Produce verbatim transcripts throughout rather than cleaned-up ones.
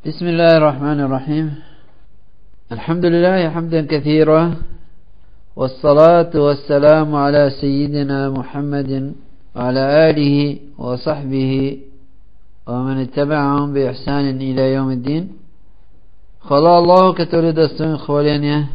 بسم الله الرحمن الرحيم. الحمد لله حمدا كثيرا، والصلاة والسلام على سيدنا محمد وعلى آله وصحبه ومن اتبعهم بإحسان إلى يوم الدين. Хвала Аллаху, который достоин хваления,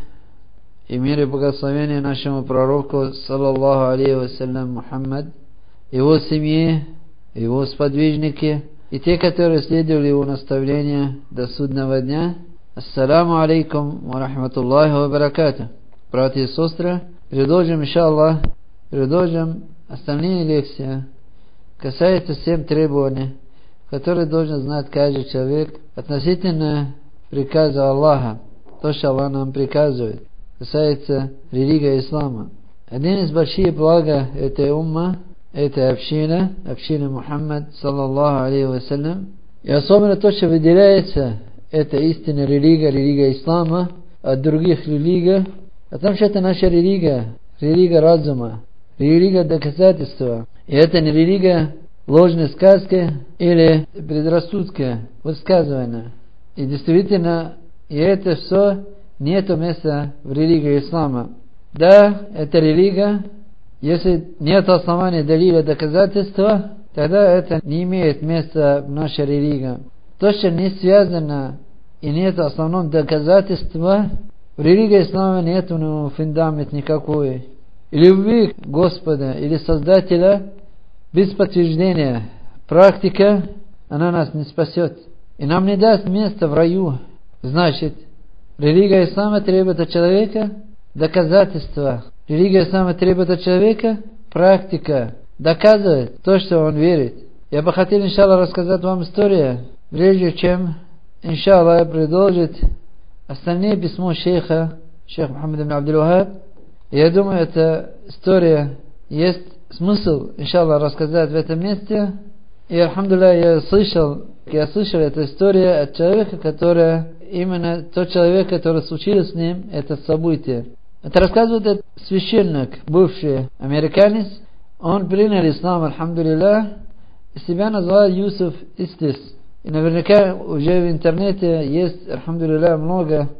и мир и благословение нашему пророку, саллаллаху алейхи вассалям, Мухаммад, его семье, его сподвижники и те, которые следовали его наставления до судного дня. Ассаламу алейкум ва рахматуллахи ва баракату. Братья и сестры, продолжим, иншаллах, продолжим остальные лекции. Касается семь требований, которые должен знать каждый человек относительно приказа Аллаха, то, что Аллах нам приказывает, касается религии ислама. Один из больших блага этой умма, этой общины, общины Мухаммад, саллаллаху алейхи вассалям, и особенно то, что выделяется, это истинная религия, религия ислама от других религий, потому что это наша религия, религия разума, религия доказательства, и это не религия ложной сказки или предрассудки, высказывания. И действительно, и это все нету места в религии ислама. Да, это религия, если нет оснований, далиля, доказательства, тогда это не имеет места в нашей религии. То, что не связано и нет основного доказательства, в религии ислама нет фундамента никакой. И любви Господа или Создателя без подтверждения практика, она нас не спасет. И нам не даст места в раю. Значит, религия ислама требует от человека доказательства. Религия ислама требует от человека практика. Доказывает то, что он верит. Я бы хотел, иншаллах, рассказать вам историю, прежде чем, иншаллах, продолжить остальные письмо шейха, шейх Мухаммад ибн Абдул-Вахаб. Я думаю, эта история есть смысл, иншаллах, рассказать в этом месте. И, альхамдулилля, я слышал, я слышал эту историю от человека, который, именно тот человек, который случилось с ним, это событие. Это рассказывает этот священник, бывший американец. Он принял ислам, альхамдулилля, и себя назвал Юсуф Истис. И наверняка уже в интернете есть, альхамдулилля, много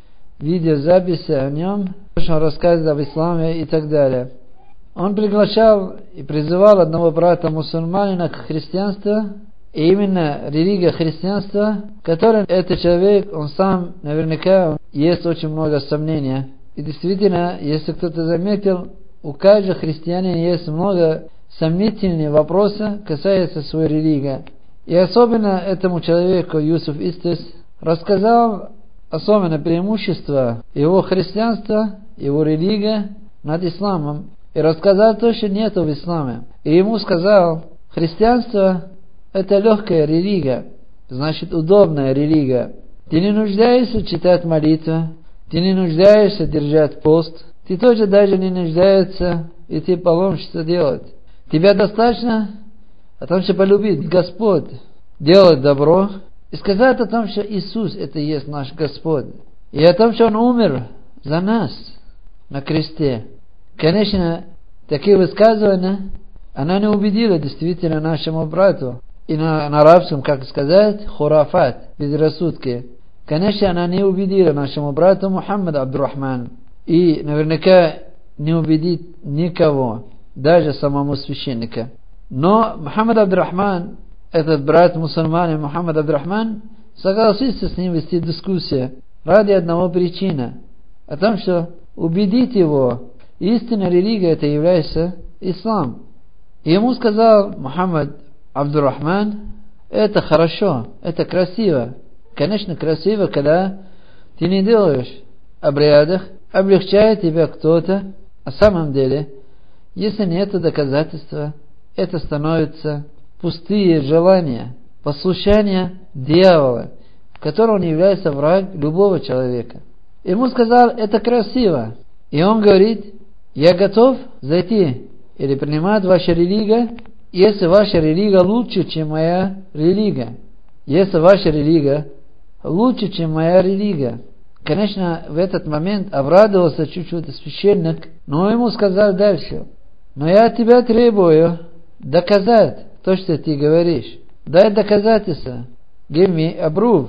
видеозаписей о нем, что он рассказывает об исламе и так далее. Он приглашал и призывал одного брата мусульманина к христианству, и именно религия христианства, который этот человек, он сам, наверняка, есть очень много сомнений. И действительно, если кто-то заметил, у каждого христианина есть много сомнительных вопросов, касается своей религии. И особенно этому человеку, Юсуф Истис, рассказал особенно преимущество его христианства, его религии над исламом. И рассказал то, что нету в исламе. И ему сказал, христианство это легкая религия, значит удобная религия. Ты не нуждаешься читать молитву, ты не нуждаешься держать пост, ты тоже даже не нуждаешься идти паломничество делать. Тебе достаточно о том, что полюбить Господь, делать добро и сказать о том, что Иисус это и есть наш Господь. И о том, что Он умер за нас на кресте. Конечно, такие высказывания, она не убедила действительно нашему брату. И на, на арабском, как сказать, хурафат, безрассудки. Конечно, она не убедила нашему брату Мухаммаду Абдурахману. И наверняка не убедит никого, даже самому священника. Но Мухаммад Абдурахман, этот брат мусульманин Мухаммад Абдурахман, согласился с ним вести дискуссию ради одного причины. О том, что убедить его, истинная религия это является ислам. И ему сказал Мухаммад Абдурахман, это хорошо, это красиво. Конечно, красиво, когда ты не делаешь обрядов, облегчает тебя кто-то. На самом деле, если нет доказательства, это становится пустые желания, послушание дьявола, в котором он является враг любого человека. Ему сказал, это красиво. И он говорит, я готов зайти или принимать вашу религию, если ваша религия лучше, чем моя религия. Если ваша религия лучше, чем моя религия. Конечно, в этот момент обрадовался чуть-чуть священник, но ему сказал дальше. Но я от тебя требую доказать то, что ты говоришь. Дай доказательства. Give me a proof.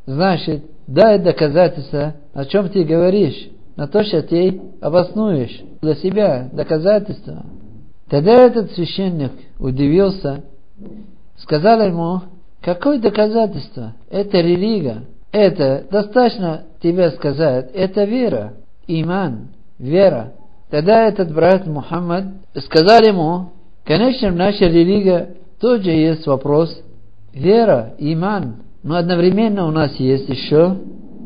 значит, дай доказательства, о чем ты говоришь, на то, что ты обоснуешь для себя доказательства. Тогда этот священник удивился, сказал ему: какое доказательство? Это религия. Это достаточно тебе сказать. Это вера, иман, вера. Тогда этот брат Мухаммад сказал ему: конечно, в нашей религии тоже есть вопрос вера, иман, но одновременно у нас есть еще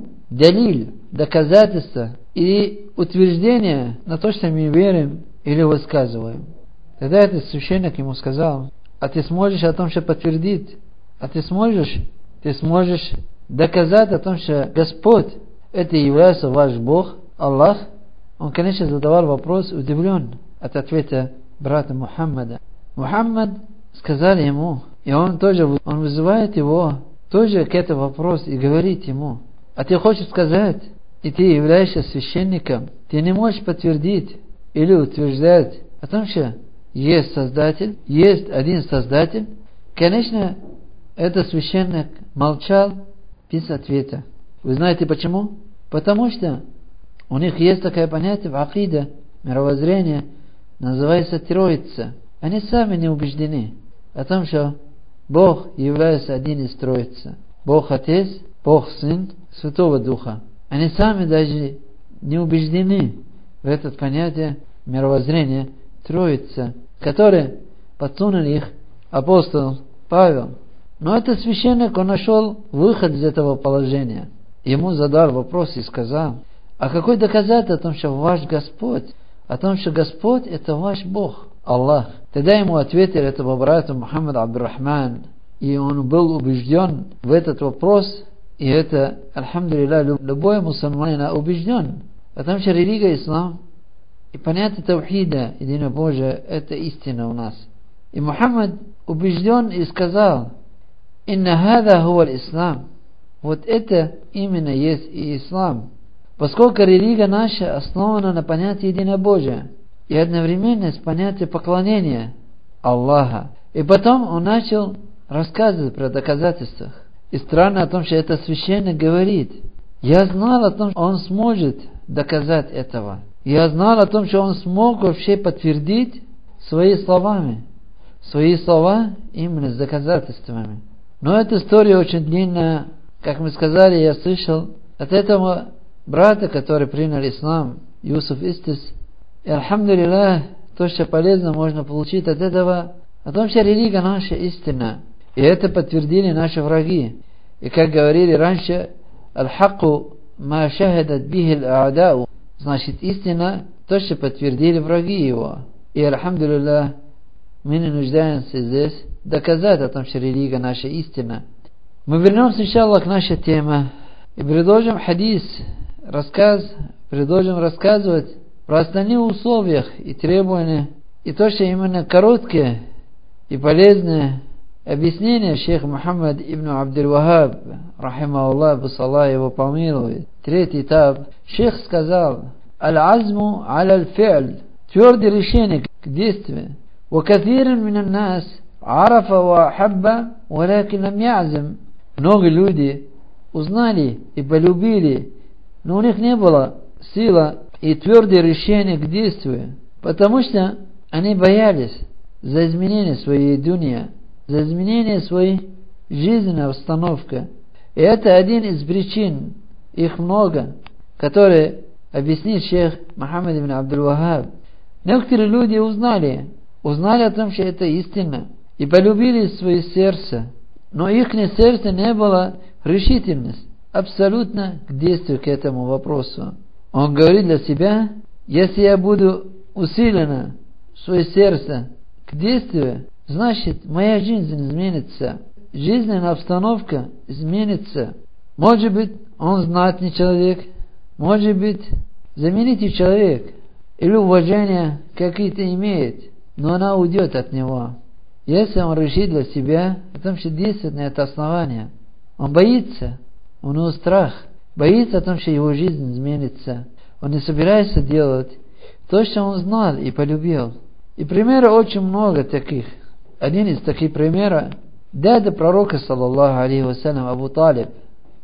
далиль, доказательства и утверждение на то, что мы верим или высказываем. Тогда этот священник ему сказал: а ты сможешь о том, что подтвердить? А ты сможешь? Ты сможешь доказать о том, что Господь это является ваш Бог, Аллах? Он, конечно, задавал вопрос, удивлен от ответа брата Мухаммада. Мухаммад сказал ему, и он тоже, он вызывает его тоже к этому вопросу и говорит ему: а ты хочешь сказать, и ты являешься священником, ты не можешь подтвердить или утверждать о том, что есть Создатель, есть один Создатель? Конечно, этот священник молчал без ответа. Вы знаете почему? Потому что у них есть такое понятие в акиде, мировоззрение, называется Троица. Они сами не убеждены о том, что Бог является один из Троицы. Бог Отец, Бог Сын, Святого Духа. Они сами даже не убеждены в это понятие мировоззрения Троица, которое подсунул их апостол Павел. Но этот священник, он нашел выход из этого положения. Ему задал вопрос и сказал: а какой доказательство о том, что ваш Господь, о том, что Господь это ваш Бог, Аллах? Тогда ему ответил этого брата Мухаммад Абдурахман, и он был убежден в этот вопрос, и это, альхамдулилля, любой мусульманин убежден о том, что религия ислам и понятие таухида, единобожия, это истина у нас. И Мухаммад убежден и сказал: инна хада хуа ислам. Вот это именно есть и ислам. Поскольку религия наша основана на понятии единобожия и одновременно с понятием поклонения Аллаха. И потом он начал рассказывать про доказательства. И странно о том, что этот священник говорит: я знал о том, что он сможет доказать этого. Я знал о том, что он смог вообще подтвердить свои словами. Свои слова именно с доказательствами. Но эта история очень длинная. Как мы сказали, я слышал от этого брата, который принял ислам, Юсуф Истис. И альхамдулилля, то, что полезно можно получить от этого, о том, что религия наша истина. И это подтвердили наши враги. И как говорили раньше, аль-хакку ма шахадат бихи аль-а'дау. Значит, истина, то, что подтвердили враги его. И альхамдулилля, мы не нуждаемся здесь доказать о том, что религия наша истина. Мы вернемся, иншаллах, к нашей теме и предложим хадис, рассказ, предложим рассказывать про остальные условия и требования, и то, что именно короткие и полезные объяснения шейх Мухаммад ибн Абдул-Вахаб, рахимахуллах, пусть Аллах его помилует. Третий этап. Шейх сказал: аль-азму аля-аль-фи'ль, твердое решение к действию. وكثير من الناس عرف وأحب ولكن لم يعزم. Много людей узнали и полюбили, но у них не было силы и твердое решение к действию, потому что они боялись за изменение своей дунья, за изменение своей жизненной обстановки. И это один из причин, их много, которые объяснит шейх Мухаммад ибн Абдул-Вахаб. Некоторые люди узнали, узнали о том, что это истина, и полюбили свое сердце, но их сердце не было решительность абсолютно к действию к этому вопросу. Он говорит для себя: если я буду усиленно свое сердце к действию, значит моя жизнь изменится, жизненная обстановка изменится. Может быть, он знатный человек, может быть, знаменитый человек, или уважение какие-то имеет, но она уйдет от него. Если он решит для себя о том, что действует на это основание, он боится, у него страх, боится о том, что его жизнь изменится. Он не собирается делать то, что он знал и полюбил. И примеров очень много таких. Один из таких примеров — дядя пророка, саллаллаху алейхи вассалям, Абу Талиб.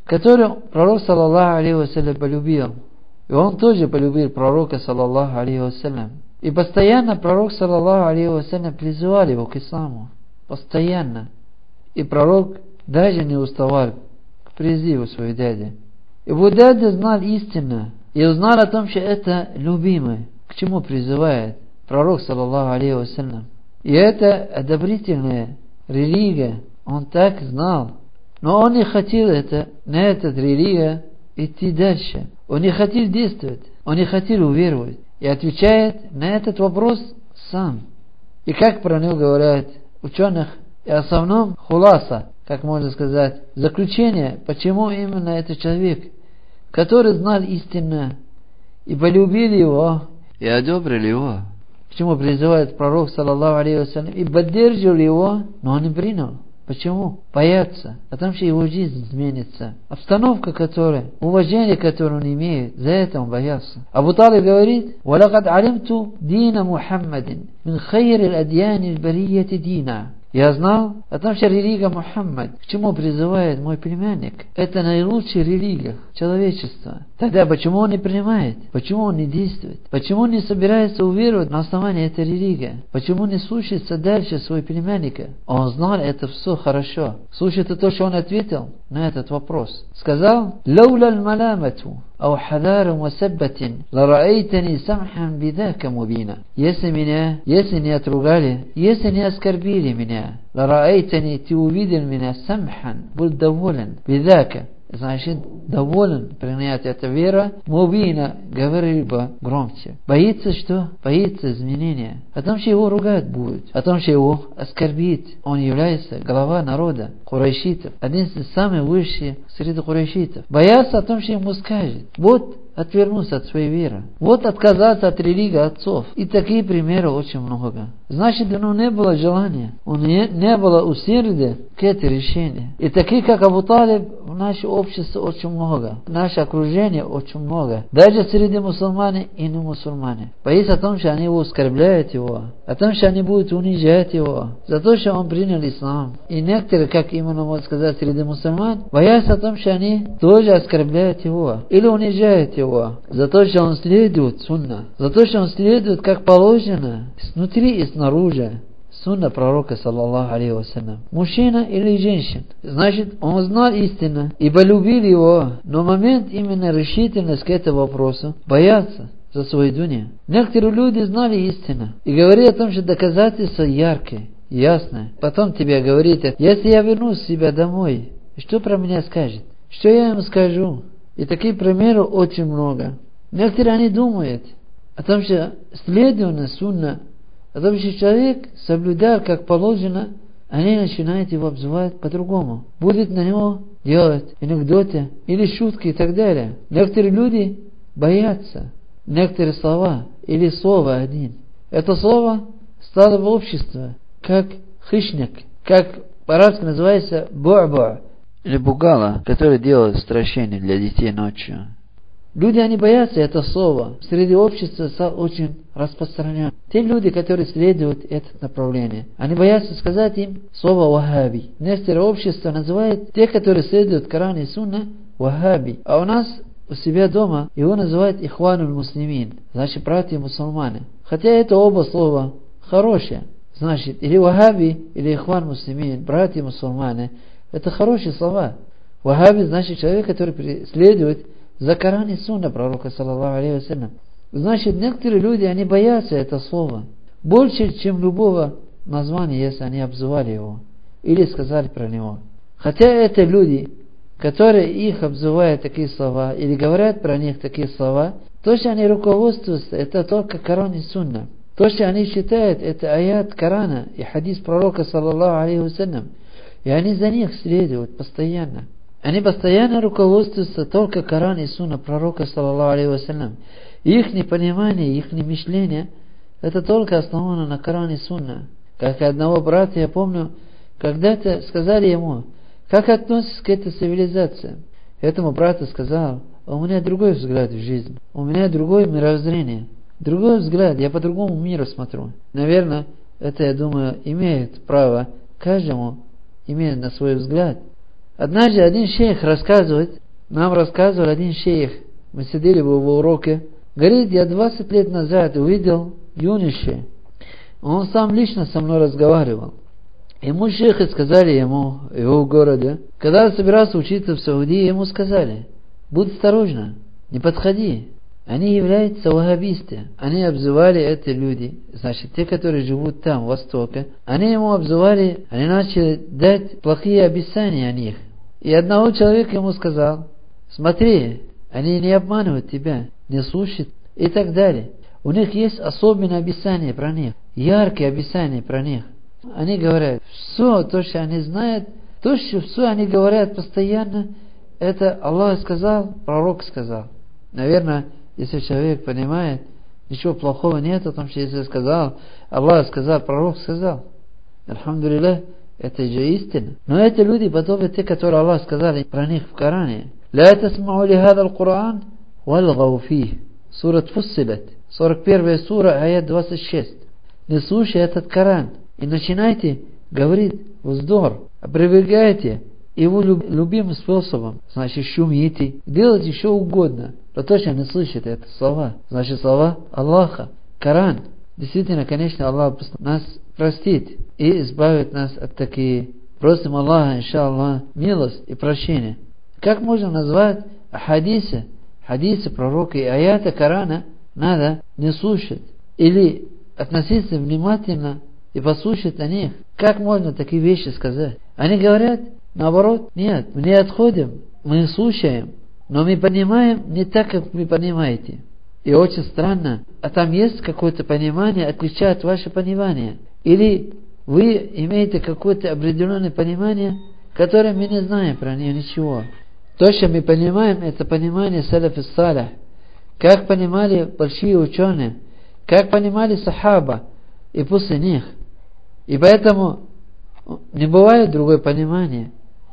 которую пророк, саллаллаху алейхи вассалям, полюбил. И он тоже полюбил пророка, саллаллаху алейхи вассалям. И постоянно пророк, саллаллаху алейхи вассалям, призывал его к исламу. Постоянно. И пророк даже не уставал к призыву своего дяди. И вот дядя знал истину. И узнал о том, что это любимый. К чему призывает пророк, саллаллаху алейхи вассалям. И это одобрительная религия. Он так знал. Но он не хотел это, на этот религия идти дальше. Он не хотел действовать. Он не хотел уверовать. И отвечает на этот вопрос сам. И как про него говорят ученых, и в основном хуласа, как можно сказать, заключение, почему именно этот человек, который знал истину, и полюбили его, и одобрили его. К чему призывает пророк, саллаллаху алейхи вассалям, и поддерживали его, но он не принял. Почему? Боятся. Потому что его жизнь изменится. Обстановка, которая, уважение, которое он имеет, за это он боялся. Абу Талиб говорит: «Валакад алимту дина Мухаммадин мин хайри адьяни барияти дина». Я знал о том, что религия Мухаммад, к чему призывает мой племянник, это наилучшая религия человечества. Тогда почему он не принимает? Почему он не действует? Почему он не собирается уверовать на основании этой религии? Почему не слушается дальше своего племянника? Он знал это все хорошо. Слушает то, что он ответил на этот вопрос. Сказал: «Лаула аль-маламату ау хадару мусаббатин лараайтани самхан бидака мубина». Если меня, если не отругали, если не оскорбили меня, лараайтани, ты увидел меня самхан, был доволен, бидака, значит, доволен принять это вера, мубина, говорил бы громче. Боится что? Боится изменения. О том, что его ругать будут, о том, что его оскорбит. Он является глава народа, курайшитов, один из самых высших среди курайшитов. Боятся о том, что ему скажет. Вот отвернуться от своей веры. Вот отказаться от религии отцов. И такие примеры очень много. Значит, у него не было желания, у него не было усердия к этому решению. И такие, как Абу Талиб, в наше общество очень много. В наше окружение очень много. Даже среди мусульман и не мусульмане. Боится о том, что они его оскорбляют его. О том, что они будут унижать его. За то, что он принял ислам. И некоторые, как именно можно сказать, среди мусульман, боятся о том, что они тоже оскорбляют его. Или унижают его. За то, что он следует сунна. За то, что он следует как положено. Снутри и снаружи. Сунна пророка, саллаллаху алейхи вассалям. Мужчина или женщина. Значит, он знал истину и полюбил его. Но момент именно решительность к этому вопросу боятся за свою дунью. Некоторые люди знали истину и говорили о том, что доказательства яркие, ясные. Потом тебе говорит: если я вернусь себя домой, что про меня скажет? Что я ему скажу? И таких примеров очень много. Некоторые они думают о том, что следование сунна, о том, что человек соблюдал как положено, они начинают его обзывать по-другому. Будет на него делать анекдоты или шутки и так далее. Некоторые люди боятся некоторые слова или слово один. Это слово стало в обществе как хищник, как по-арабски называется бу'ба, или бугала, который делает страшение для детей ночью. Люди, они боятся это слово. Среди общества стало очень распространено. Те люди, которые следуют это направление, они боятся сказать им слово вахаби. Некоторые общества называют тех, которые следуют Коран и Сунна, вахаби. А у нас у себя дома его называют ихвануль муслимин, значит, братья мусульмане. Хотя это оба слова хорошие. Значит, или вахаби, или ихван муслимин, братья мусульмане. Это хорошие слова. Вахаби значит человек, который следует за Коран и Сунна пророка, саллаллаху алейхи вассалям. Значит, некоторые люди, они боятся это слова больше, чем любого названия, если они обзывали его или сказали про него. Хотя это люди, которые их обзывают такие слова или говорят про них такие слова, то, что они руководствуются, это только Коран и Сунна. То, что они считают, это аят Корана и хадис пророка, саллаллаху алейхи вассалям. И они за них следуют постоянно. Они постоянно руководствуются только Коран и Сунна пророка, саллаллаху алейхи вассалям. Их непонимание, их мышление, это только основано на Коран и Сунна. Как одного брата, я помню, когда-то сказали ему: как относишься к этой цивилизации? Этому брату сказал: у меня другой взгляд в жизнь, у меня другое мировоззрение, другой взгляд, я по-другому миру смотрю. Наверное, это, я думаю, имеет право каждому иметь на свой взгляд. Однажды один шейх рассказывает, нам рассказывал один шейх, мы сидели в его уроке, говорит, я двадцать лет назад увидел юношу, он сам лично со мной разговаривал. Ему шейхи сказали ему, в его городе, когда он собирался учиться в Саудии, ему сказали, будь осторожна, не подходи. Они являются ваххабисты. Они обзывали эти люди, значит, те, которые живут там, в Востоке, они ему обзывали, они начали дать плохие описания о них. И одного человека ему сказал, смотри, они не обманывают тебя, не слушают и так далее. У них есть особенное описание про них, яркие описания про них. Они говорят, все то, что они знают, то, что все они говорят постоянно, это Аллах сказал, пророк сказал. Наверное, если человек понимает, ничего плохого нет, потому что если сказал, Аллах сказал, пророк сказал. Альхамдулиллах, это же истина. Но эти люди подобны те, которые Аллах сказал про них в Коране. لا تسمعوا لهذا القرآن والغوا فيه. Сура Фуссилат, сорок первая сура, аят двадцать шесть. Не слушай этот Коран и начинайте говорить вздор, опровергайте его любимым способом, значит шумите, делайте что угодно, но точно не слышите это слова, значит слова Аллаха, Коран. Действительно, конечно, Аллах нас простит и избавит нас от таких. Просим Аллаха, иншаллах, милость и прощение. Как можно назвать хадисы, хадисы пророка и аяты Корана надо не слушать или относиться внимательно и послушать о них? Как можно такие вещи сказать? Они говорят, наоборот, нет, мы не отходим, мы слушаем, но мы понимаем не так, как вы понимаете. И очень странно, а там есть какое-то понимание, отличает ваше понимание. Или вы имеете какое-то определенное понимание, которое мы не знаем про нее ничего. То, что мы понимаем, это понимание салаф ис-салих. Как понимали большие ученые, как понимали сахаба и после них. И поэтому не бывает другое понимание.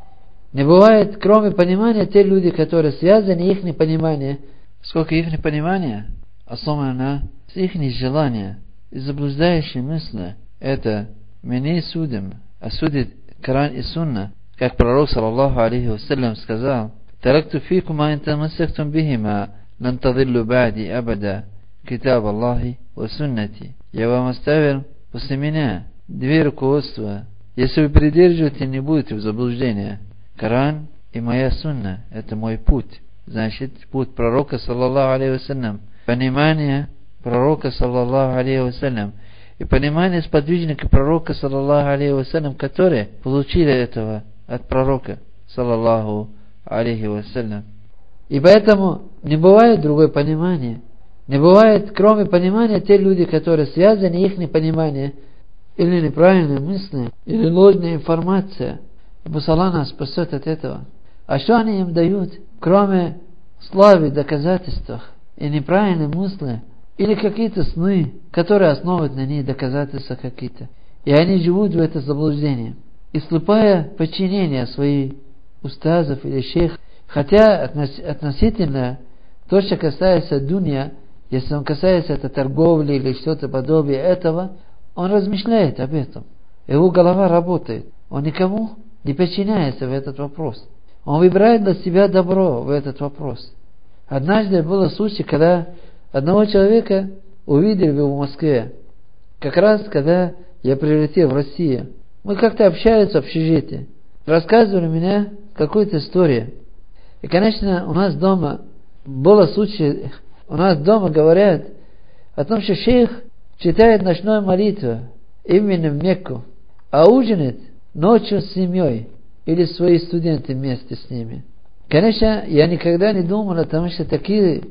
Не бывает, кроме понимания, те люди, которые связаны, их непонимание. Сколько их непонимания, особенно с их желания и заблуждающие мысли. Это мы не судим, а судит Коран и Сунна. Как пророк, саллаллаху алейхи вассалям, сказал, «Таракту фикум ма интамассактум бихима, лан тадиллу ба'ди абада, китаб Аллахи ва суннати». Я вам оставил после меня две руководства. Если вы придерживаете, не будете в заблуждении. Коран и моя сунна – это мой путь. Значит, путь пророка, саллаллаху алейхи вассалям. Понимание пророка, саллаллаху алейхи вассалям. И понимание сподвижника пророка, саллаллаху алейхи вассалям, которые получили этого от пророка, саллаллаху алейхи вассалям. И поэтому не бывает другое понимание. Не бывает, кроме понимания, те люди, которые связаны, их непонимание, или неправильные мысли, или ложная информация. Пусть Аллах нас спасет от этого. А что они им дают, кроме славы, доказательств и неправильные мысли, или какие-то сны, которые основывают на них доказательства какие-то. И они живут в это заблуждение. И слепое подчинение своих устазов или шейх, хотя относительно то, что касается дунья, если он касается это торговли или что-то подобие этого, он размышляет об этом. Его голова работает. Он никому не подчиняется в этот вопрос. Он выбирает для себя добро в этот вопрос. Однажды был случай, когда одного человека увидели в Москве, как раз когда я прилетел в Россию. Мы как-то общались в общежитии. Рассказывали мне какую-то историю. И, конечно, у нас дома был случай, у нас дома говорят о том, что шейх читает ночную молитву именно в Мекку, а ужинает ночью с семьей или свои студенты вместе с ними. Конечно, я никогда не думал о том, что такие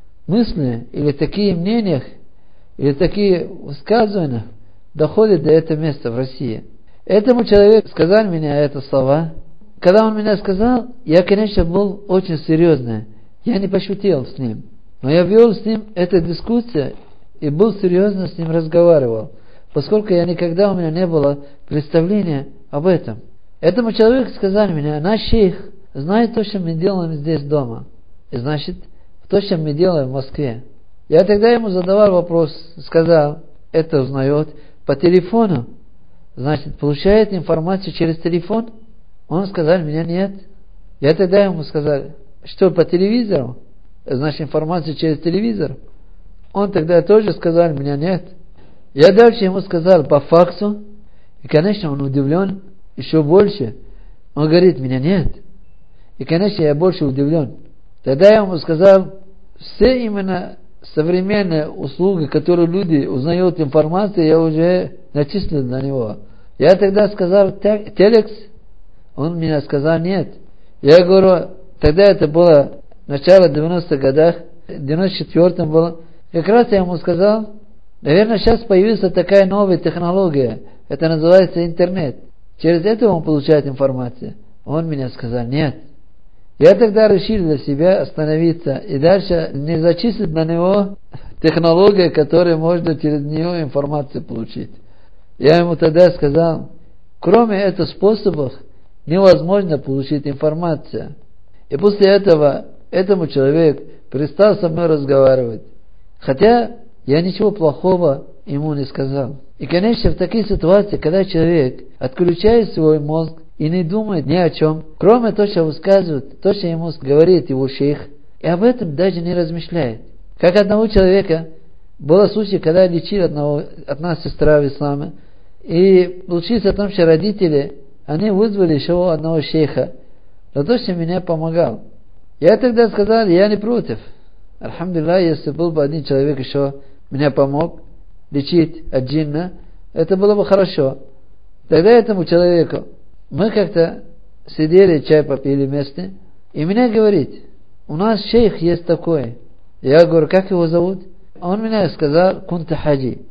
мысли или такие мнения или такие высказывания доходят до этого места в России. Этому человеку сказал мне это слова. Когда он меня сказал, я, конечно, был очень серьезный. Я не пошутил с ним. Но я вел с ним эту дискуссию и был серьезно с ним разговаривал, поскольку я никогда у меня не было представления об этом. Этому человеку сказал мне, наш шейх знает то, что мы делаем здесь дома. И значит, то, что мы делаем в Москве. Я тогда ему задавал вопрос, сказал, это узнает по телефону. Значит, получает информацию через телефон? Он сказал, меня нет. Я тогда ему сказал, что по телевизору? Значит, информация через телевизор. Он тогда тоже сказал, меня нет. Я дальше ему сказал по факсу. И, конечно, он удивлен еще больше. Он говорит, меня нет. И, конечно, я больше удивлен. Тогда я ему сказал, все именно современные услуги, которые люди узнают информацию, я уже начислил на него. Я тогда сказал, телекс. Он мне сказал, нет. Я говорю, тогда это было начало девяностых годах, в девяносто четвёртом было. Как раз я ему сказал, наверное, сейчас появилась такая новая технология. Это называется интернет. Через это он получает информацию. Он мне сказал, нет. Я тогда решил для себя остановиться и дальше не зачислить на него технологию, которая можно через нее информацию получить. Я ему тогда сказал, кроме этих способов невозможно получить информацию. И после этого этому человек перестал со мной разговаривать. Хотя я ничего плохого ему не сказал. И, конечно, в такие ситуации, когда человек отключает свой мозг и не думает ни о чем, кроме того, что высказывает, то, что ему говорит его шейх, и об этом даже не размышляет. Как одного человека, был случай, когда лечил одного, одна сестра в исламе, и получилось о том, что родители, они вызвали еще одного шейха, за то, что меня помогал. Я тогда сказал, я не против. Альхамдулилlah, если был бы один человек еще меня помог лечить от джинна, это было бы хорошо. Тогда этому человеку мы как-то сидели, чай попили вместе, и мне говорит, у нас шейх есть такой. Я говорю, как его зовут? Он мне сказал, кунта хаджи.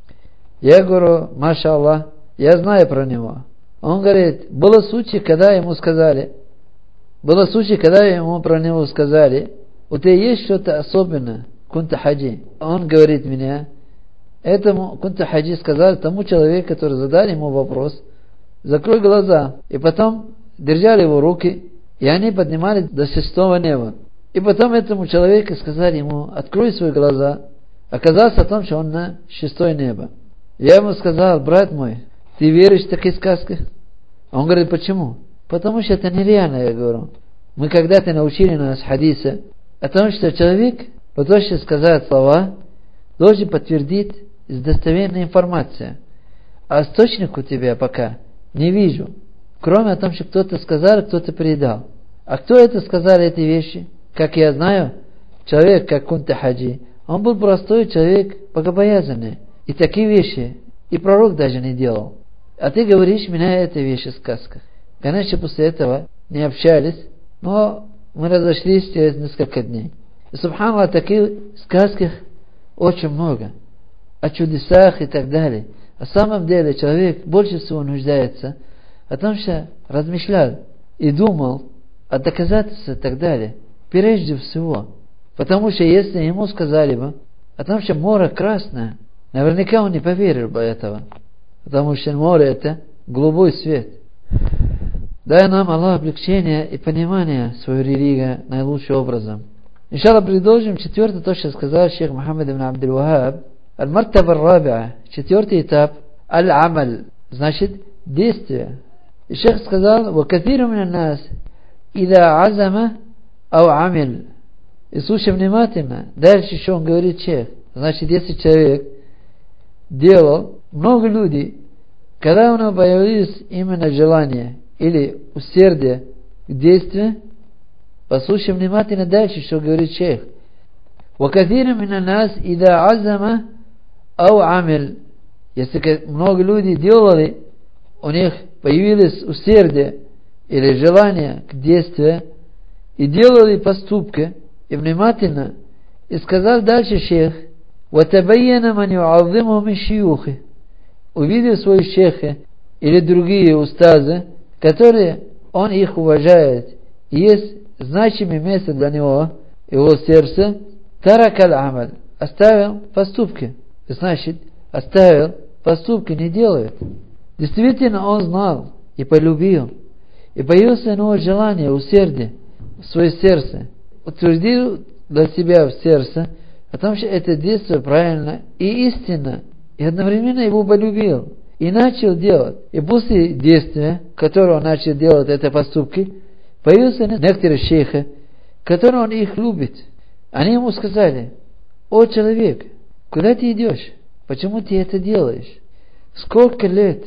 Я говорю, маша Аллах, я знаю про него. Он говорит, было случай, когда ему сказали, было случай, когда ему про него сказали, у тебя есть что-то особенное, кунта хаджи. Он говорит мне, этому кунта хаджи сказал тому человеку, который задал ему вопрос, закрой глаза. И потом держали его руки, и они поднимались до шестого неба. И потом этому человеку сказали ему, открой свои глаза. Оказалось о том, что он на шестое небо. Я ему сказал, брат мой, ты веришь в такие сказки? Он говорит, почему? Потому что это нереально, я говорю. Мы когда-то научили нас хадиса о том, что человек, вот то, что сказать слова, должен подтвердить с достоверной информацией. А источник у тебя пока не вижу. Кроме того, что кто-то сказал, кто-то передал. А кто это сказал, эти вещи? Как я знаю, человек, как кунта хаджи, он был простой человек, богобоязанный. И такие вещи и пророк даже не делал. А ты говоришь, меня эти вещи в сказках. Конечно, после этого не общались, но мы разошлись через несколько дней. И, субханаллах, таких сказках очень много. О чудесах и так далее. На самом деле человек больше всего нуждается о том, что размышлял и думал о доказательствах и так далее. Прежде всего. Потому что если ему сказали бы о том, что море красное, наверняка он не поверил бы этого. Потому что море это голубой свет. Дай нам, Аллах, облегчение и понимание своей религии наилучшим образом. Иншаллах, продолжим четвертое, то, что сказал шейх Мухаммад ибн Абдул-Вахаб. Аль-Мартаба ар-Рабиа, четвертый этап, аль-Амаль, значит, действие. И шейх сказал, وَكَثِيرٌ مِنَ النَّاسِ إِذَا عَزَمَ أَوْ عَمِلْ. И слушай внимательно, дальше еще он говорит шейх. Значит, если человек делал, много людей, когда у него появилось именно желание или усердие к действию, послушай внимательно дальше, что говорит шейх. وَكَثِيرٌ مِنَ النَّاسِ إِذَا عَزَمَ أَوْ عَمِلْ. Если много людей делали, у них появилось усердие или желание к действию, и делали поступки, и внимательно, и сказал дальше шейх, وَتَبَيَّنَ مَنْ يُعَظِّمُهُ مِنْ شِيُوخِ. Увидел свои шейхи или другие устазы, которые он их уважает, и есть значимое место для него, его сердце, таракаль амаль, оставил поступки. Значит, оставил поступки, не делает. Действительно, он знал и полюбил, и появилось у него желание, усердие в свое сердце. Утвердил для себя в сердце о том, что это действие правильно и истинно, и одновременно его полюбил. и начал делать. И после действия, которое он начал делать, это поступки, появился некоторые шейхи, которые он их любит. Они ему сказали: о человек, куда ты идешь? Почему ты это делаешь? Сколько лет,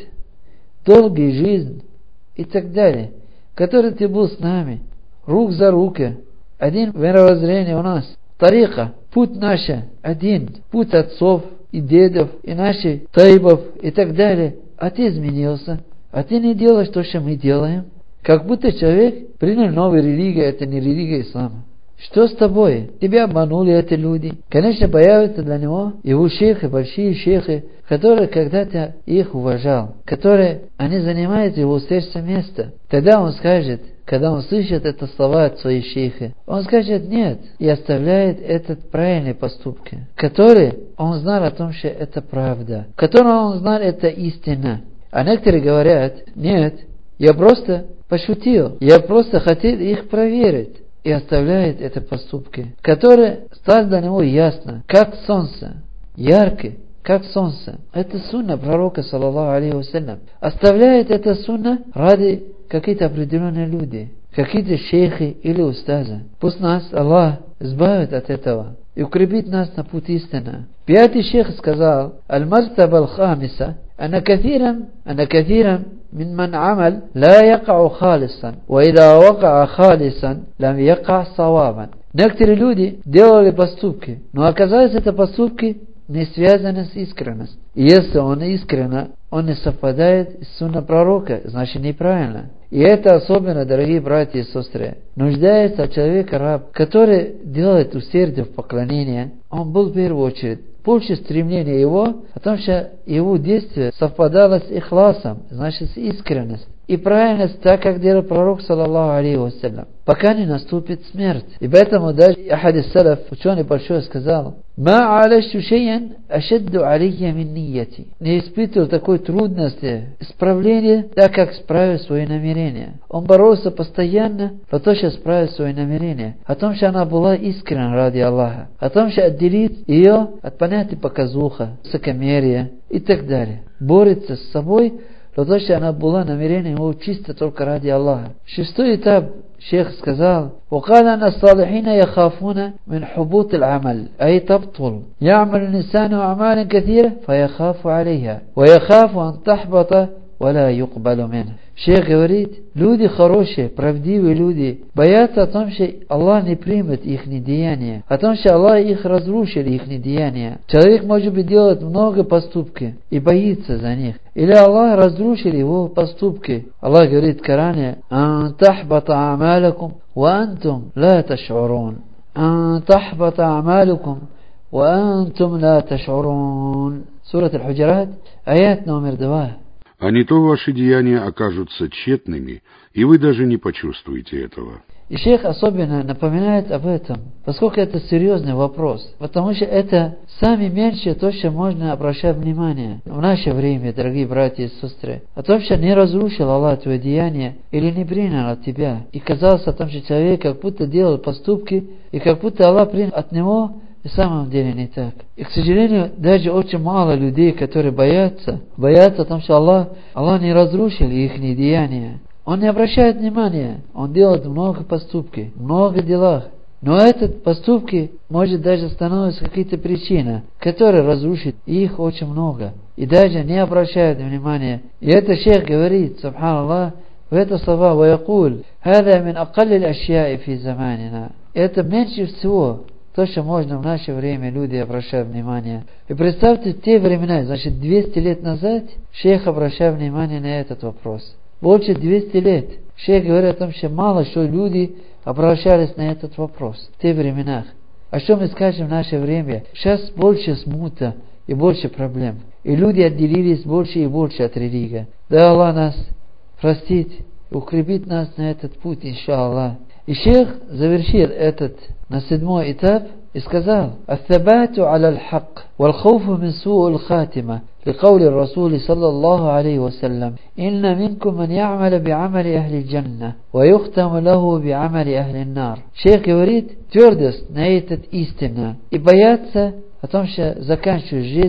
долгая жизнь и так далее, который ты был с нами, рук за руки, один мировоззрение у нас, тарика, путь наш один, путь отцов и дедов, и наших таибов и так далее, а ты изменился, а ты не делаешь то, что мы делаем. Как будто человек принял новую религию, это не религия ислама. Что с тобой? Тебя обманули эти люди. Конечно, появятся для него его шейхи, большие шейхи, которые когда-то их уважал, которые, они занимают его сердце место. Тогда он скажет, когда он слышит это слова от своих шейхи, он скажет нет, и оставляет этот правильный поступки, который он знал о том, что это правда, который он знал, это истина. А некоторые говорят: нет, я просто пошутил, я просто хотел их проверить. И оставляет эти поступки, которые стали для него ясно, как солнце, яркий, как солнце. Это сунна пророка, саллаллаху алейхи вассалям. Оставляет это сунна ради какие-то определенные люди, какие-то шейхи или устазы. Пусть нас Аллах избавит от этого и укрепит нас на путь истины. Пятый шейх сказал: аль-мартаба аль-хамиса, ана кафиран, ана кафиран من من عمل لا يقع خالصا وإذا وقع خالصا لم يقع صوابا. Некоторые люди делали поступки, но оказалось, это поступки не связаны с искренностью. И если он искренне, он не совпадает с сунной пророка, значит неправильно. И это особенно, дорогие братья и сестры, нуждается в человеке раб, который делает усердие в поклонении. Он был в первую очередь больше стремления его, потому что его действие совпадало с ихласом, значит с искренностью. И правильность, так как делал пророк, саллаллаху алейхи вассалям, пока не наступит смерть. И поэтому даже ахад из салаф, ученый большой, сказал: «Ма алашту шейян ашадду алейя мин нияти». Не испытывал такой трудности исправления, так как справил свои намерения. Он боролся постоянно, потому что справил свои намерения. О том, что она была искренна ради Аллаха. О том, что отделить ее от понятия показуха, высокомерия и так далее. Борется с собой, потому что она была намерением его чисто только ради Аллаха. Шестой этап шейх сказал: وقال أن الصالحين يخافون من حبوط العمل أي تبطل يعمل الإنسان أعمالا كثيرة فيخاف عليها ويخاف أن تحبط ولا يقبل منه. Шейх говорит, люди хорошие, правдивые люди, боятся о том, что Аллах не примет их деяния, о том, что Аллах их разрушил, их деяния. Человек может быть делать много поступков и боится за них. Или Аллах разрушил его поступки. Аллах говорит в Коране: «Ан тахбата амалакум ва антум ла таш'урун». «Ан тахбата амалакум ва антум ла таш'урун». Сурат Аль-Худжурат, аят номер два. А не то ваши деяния окажутся тщетными, и вы даже не почувствуете этого. И шейх особенно напоминает об этом, поскольку это серьезный вопрос, потому что это самое меньшее то, что можно обращать внимание в наше время, дорогие братья и сестры. О том, что не разрушил Аллах твое деяние или не принял от тебя. И казалось о том, что человек как будто делал поступки, и как будто Аллах принял от него. На самом деле не так. И, к сожалению, даже очень мало людей, которые боятся, боятся о том, что Аллах, Аллах не разрушил их деяния. Он не обращает внимания. Он делает много поступков, много дел. Но эти поступки, может, даже становятся какие-то причины, которые разрушат их очень много. И даже не обращают внимания. И это шейх говорит, субханаллах, в это слова: «Ваякуль, хада мин акаллил ашьяи фи заманина». Это меньше всего то, что можно в наше время люди обращают внимание. И представьте, в те времена, значит, двести лет назад, шейх обращал внимание на этот вопрос. Больше двести лет. Шейх говорит о том, что мало что люди обращались на этот вопрос в те времена. А что мы скажем в наше время? Сейчас больше смута и больше проблем. И люди отделились больше и больше от религии. Да Аллах нас простит и укрепит нас на этот путь, иншаллах. И шейх завершил этот на седьмой этап и сказал: «Ат-табату аля аль-хак, вал-хауфу мин суу аль-хатима, ликаули Расули саллаллаху алейхи вассалям, инна минкум ман я'маля би'амали ахли джанна, ва юхтаму лаху би'амали ахли нар». Шейх говорит, твердость на этот истина и бояться о том, что заканчивает жизнь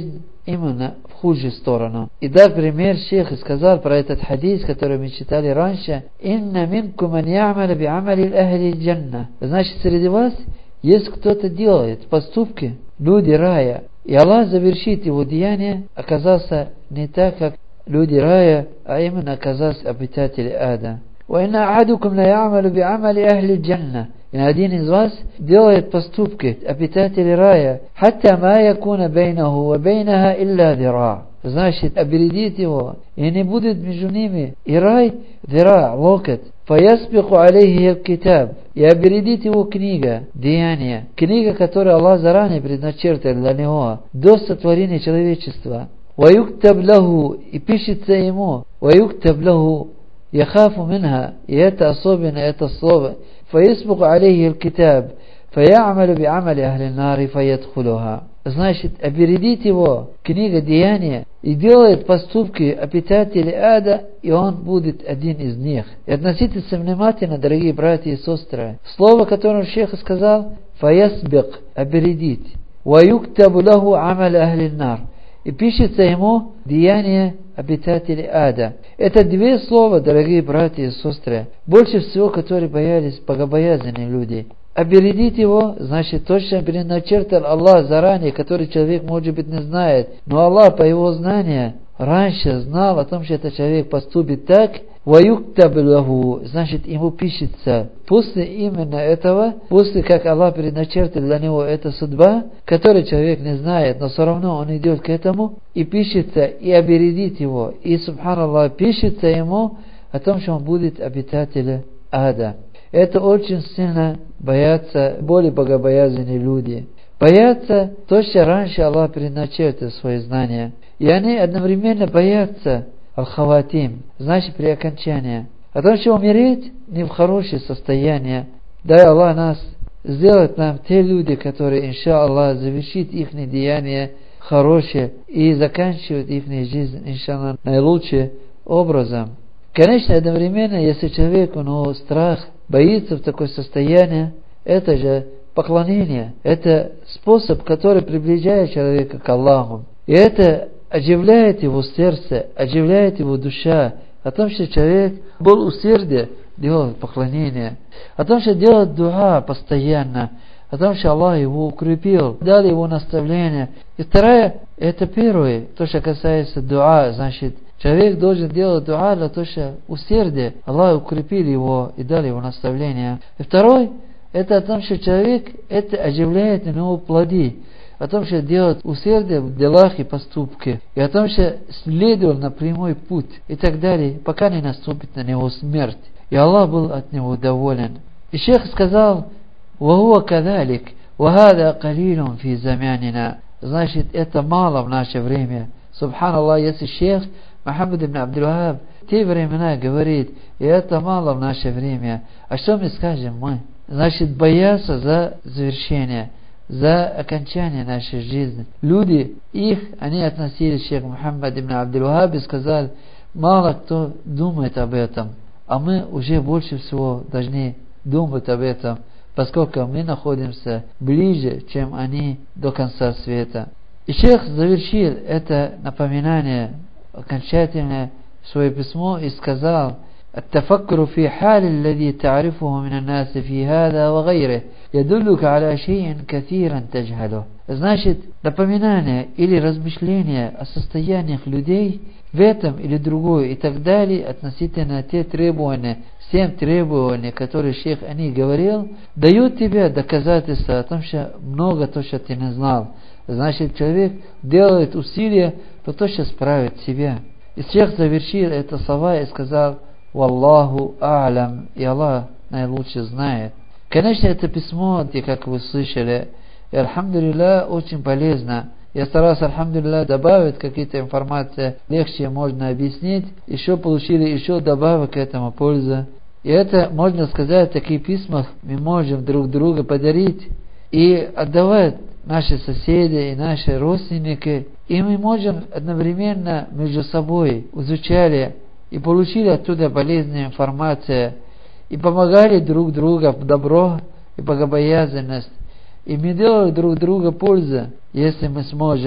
именно в худшую сторону. И дал пример шейх и сказал про этот хадис, который мы читали раньше: «Инна минкум ман я'малу би'амали ахли джанна». Значит, среди вас есть кто-то делает поступки, люди рая, и Аллах завершит его деяние, оказался не так, как люди рая, а именно оказался обитатели ада. وَإِنَّ أَحَدُكُمْ لَيَعْمَلُ بِعَمَلِ أَهْلِ الْجَنَّةِ. И один из вас делает поступки обитатели рая, حَتَّى مَا يَكُونَ بَيْنَهُ وَبَيْنَهَا إِلَّا ذِرَاعٌ. Значит, опередит его, и не будет между ними и рай, ذِرَاع, локоть. فَيَسْبِقُ عَلَيْهِ الْكِتَابِ. И опередит его книга, деяния, книга, которую Аллах заранее предначертал для него, до сотворения человечества. وَيُكْتَبْ لَهُ. И пишется ему, وَيُكْتَبْ لَهُ. يخاف منها, и это особенно это слово. فيسبق عليه الكتاب فيعمل بعمل أهل النار فيدخلها. Значит, опередит его книга деяния и делает поступки обитателей ада, и он будет один из них. И относитесь внимательно, дорогие братья и сестры. Слово, которое шейх сказал, فيسبق, опередить. ويكتب له عمل أهل النار. И пишется ему деяние обитателей ада. Это две слова, дорогие братья и сестры, больше всего, которые боялись богобоязненные люди. Опередить его, значит, точно предначертал Аллах заранее, который человек, может быть, не знает. Но Аллах, по его знанию, раньше знал о том, что этот человек поступит так. وَيُكْتَبْ لَهُ. Значит, ему пишется. После именно этого, после как Аллах предначертал для него эта судьба, которую человек не знает, но все равно он идет к этому, и пишется, и опередит его. И, субханаллах, пишется ему о том, что он будет обитателем ада. Это очень сильно боятся более богобоязненные люди. Боятся то, что раньше Аллах предначертал свои знания. И они одновременно боятся аль-хаватим, значит при окончании. О том, что умереть не в хорошее состояние. Дай Аллах нас сделать нам те люди, которые, иншаллах, завершит их деяния хорошие и заканчивают их жизнь, иншаллах, наилучшим образом. Конечно, одновременно, если человек, у него страх, боится в такое состояние, это же поклонение, это способ, который приближает человека к Аллаху. И это оживляет его сердце, оживляет его душа, о том, что человек был усерден делать поклонение, о том, что делает дуа постоянно, о том, что Аллах его укрепил, дал его наставление. И второе, это первое, то, что касается дуа, значит, человек должен делать дуа для того, что усердие, Аллах укрепил его и дал его наставление. И второе, это о том, что человек, это оживляет на него плоды, о том, что делает усердие в делах и поступке, и о том, что следовал на прямой путь, и так далее, пока не наступит на него смерть. И Аллах был от него доволен. И шейх сказал: «Вахуа кадалик, вахада калилун фи замянина». Значит, это мало в наше время. Субханаллах, если шейх Мухаммад ибн Абдул-Вахаб в те времена говорит, и это мало в наше время, а что мы скажем мы? Значит, бояться за завершение, за окончание нашей жизни. Люди, их, они относились к шейху Мухаммад ибн Абдул-Вахаб и сказали: мало кто думает об этом, а мы уже больше всего должны думать об этом, поскольку мы находимся ближе, чем они, до конца света. И шейх завершил это напоминание окончательное свое письмо и сказал: التفكر في حال الذي تعرفه من الناس في هذا وغيره يدلك على شيء كثيرا تجهله. Значит, напоминание или размышление о состояниях людей в этом или другой и так далее относительно те требования, семь требований, которые шейх о них говорил, дают тебе доказательства о том, что много то, что ты не знал. Значит, человек делает усилия для того, чтобы справить себя. И шейх завершил это слова и сказал: «Валлаху а'лам», и Аллах наилучше знает. Конечно, это письмо, как вы слышали, и альхамдулилля, очень полезно. Я старался, альхамдулилля, добавить какие-то информации, легче можно объяснить. Еще получили еще добавок к этому пользы. И это, можно сказать, в таких письмах мы можем друг другу подарить и отдавать наши соседи и наши родственники. И мы можем одновременно между собой изучали и получили оттуда полезную информацию, и помогали друг другу в добро и богобоязненность. И мы делали друг другу пользу, если мы сможем.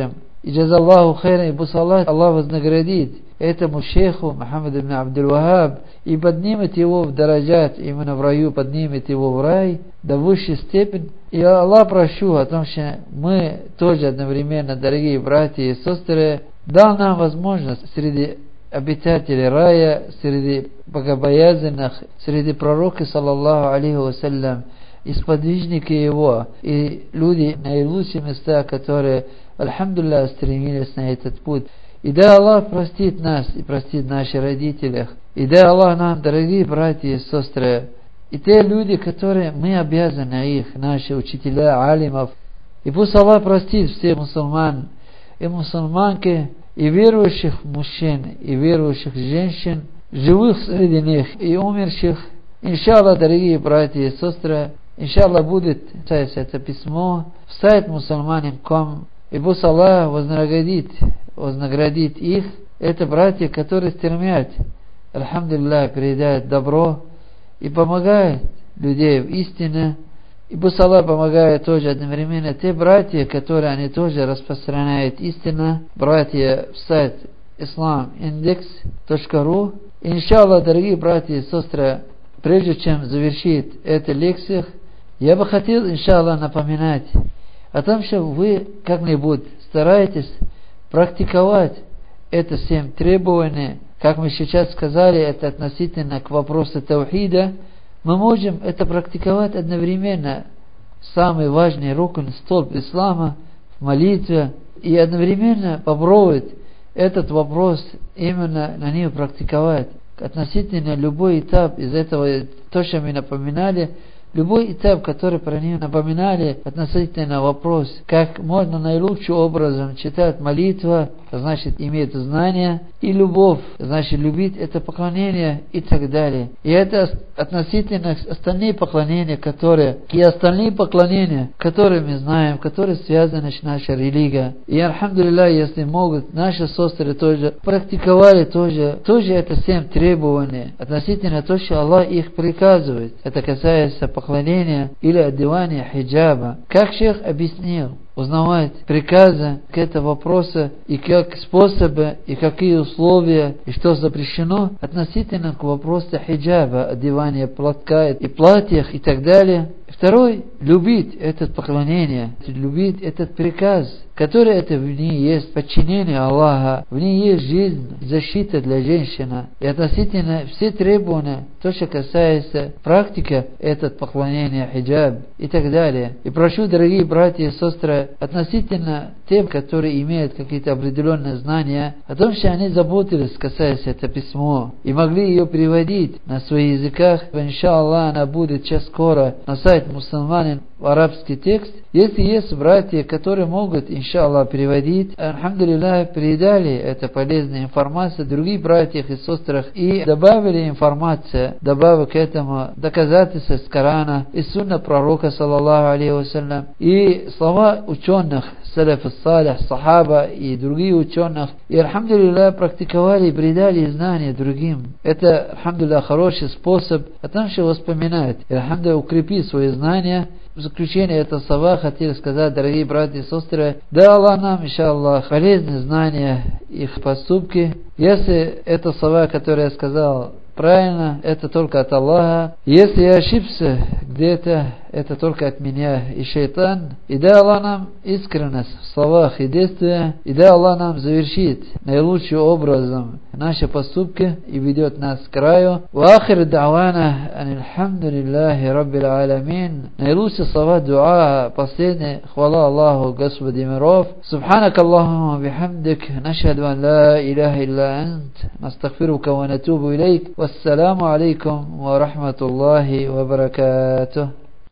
И джазаллаху хайран, и пусть Аллах, Аллах вознаградит этому шейху Мухаммад ибн Абдул-Вахаб и поднимет его в дараджат, именно в раю, поднимет его в рай до высшей степени. И Аллах прошу о том, что мы тоже одновременно, дорогие братья и сестры, дал нам возможность среди обитателей рая, среди богобоязненных, среди пророков, саллаллаху алейхи вассалям, и сподвижники его, и люди наилучшие места, которые, альхамдулилlah, стремились на этот путь. И да Аллах простит нас, и простит наших родителей. И да Аллах нам, дорогие братья и сестры, и те люди, которые мы обязаны их, наши учителя, алимов. И пусть Аллах простит всех мусульман и мусульманки, и верующих мужчин, и верующих женщин, живых среди них, и умерших. Иншаллах, дорогие братья и сестры, иншаллах будет это письмо в сайт мусульманин точка ком. И пусть Аллах вознаградит, вознаградит их. Это братья, которые стремят, альхамдулиллах, передают добро и помогают людей в истине. И пусть Аллах помогает тоже одновременно те братья, которые они тоже распространяют истину, братья в сайт ислам индекс точка ру. Иншаллах, дорогие братья и сестры, прежде чем завершить эту лекцию, я бы хотел, иншаллах, напоминать о том, что вы как-нибудь стараетесь практиковать это семь требований. Как мы сейчас сказали, это относительно к вопросу таухида. Мы можем это практиковать одновременно. Самый важный рукн, столб ислама, в молитве. И одновременно попробовать этот вопрос именно на него практиковать. Относительно любой этап из этого, то, что мы напоминали, любой этап, который про него напоминали, относительно вопрос, как можно наилучшим образом читать молитва, значит иметь знания, и любовь, значит любить это поклонение и так далее. И это относительно остальные поклонения, которые, и остальные поклонения, которые мы знаем, которые связаны с нашей религией. И альхамдулилlah, если могут, наши сестры тоже практиковали тоже, тоже это семь требований, относительно того, что Аллах их приказывает. Это касается поклонения или одевания хиджаба. Как шейх объяснил, узнавать приказы к этому вопросу, и как способы, и какие условия, и что запрещено относительно к вопросу хиджаба, одевания платка и платьев и так далее. Второй, любить это поклонение, любить этот приказ, который это в ней есть подчинение Аллаха, в ней есть жизнь, защита для женщины. И относительно все требования, то, что касается практики, это поклонение, хиджаб и так далее. И прошу, дорогие братья и сестры, относительно тем, которые имеют какие-то определенные знания, о том, что они заботились, касаясь это письмо, и могли ее переводить на своих языках. Иншаллах, она будет сейчас скоро на сайте мусульманин в арабский текст. Если есть братья, которые могут, иншаллах, переводить, альхамдулиллах, передали эту полезную информацию других братьях и сестрах и добавили информацию, добавив к этому доказательства из Корана и сунна пророка, саллаллаху алейхи вассалям, и слова ученых, салаф салих, сахаба и другие ученых, и, альхамдулиллах, практиковали и передали знания другим. Это, альхамдулиллах, хороший способ о том, что воспоминать, и, альхамдулиллах, укрепить свои знания. В заключение этого слова хотел сказать, дорогие братья и сестры, да Аллах нам, иншаллах, полезные знания, их поступки. Если это слова, которые я сказал, правильно, это только от Аллаха. Если я ошибся где-то, это только от меня и шайтан. И да Аллах нам искренность в словах и действиях. И да Аллах нам завершит наилучшим образом наши поступки и ведет нас к краю. Ва ахир д'авана анильхамдулиллахи раббил аламин. Наилучшие слова дуа, последние, хвала Аллаху, Господи миров. Субханак Аллахума бихамдик, нашхаду ан ла илаха илля ант, настагфирука ва натубу илейк. Вассаламу алейкум ва рахматуллахи ва баракатуh.